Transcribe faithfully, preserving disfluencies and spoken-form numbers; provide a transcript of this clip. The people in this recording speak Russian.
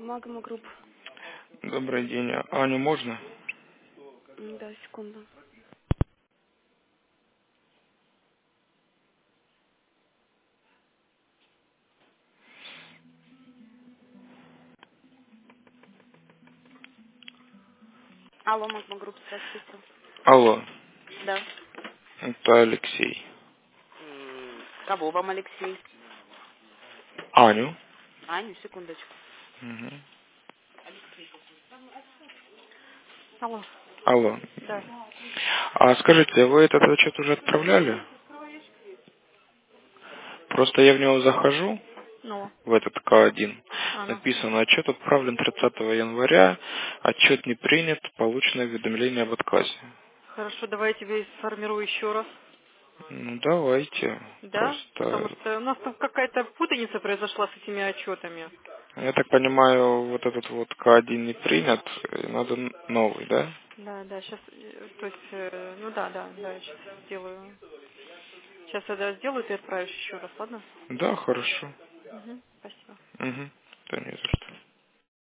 Магма Групп. Добрый день. Аню можно? Да, секунду. Алло, Магма Групп, здравствуйте. Алло, Да. это Алексей. М, Кого вам, Алексей? Аню? Аню, секундочку. Мгм. Алло. Алло. Да. А скажите, вы этот отчет уже отправляли? Просто я в него захожу, Ну, в этот К один. а ну. Написано, отчет отправлен тридцатого января, отчет не принят, получено уведомление об отказе. Хорошо, давай я тебе сформирую еще раз. Ну, давайте. Да? Потому Просто, что у нас там какая-то путаница произошла с этими отчетами. я так понимаю, вот этот вот К один не принят, и надо н- новый, да? Да, да, сейчас, то есть, э, ну да, да, да, я сейчас сделаю. Сейчас я да, сделаю, ты отправишь еще раз, ладно? Да, хорошо. Угу, спасибо. Угу. Да не за что.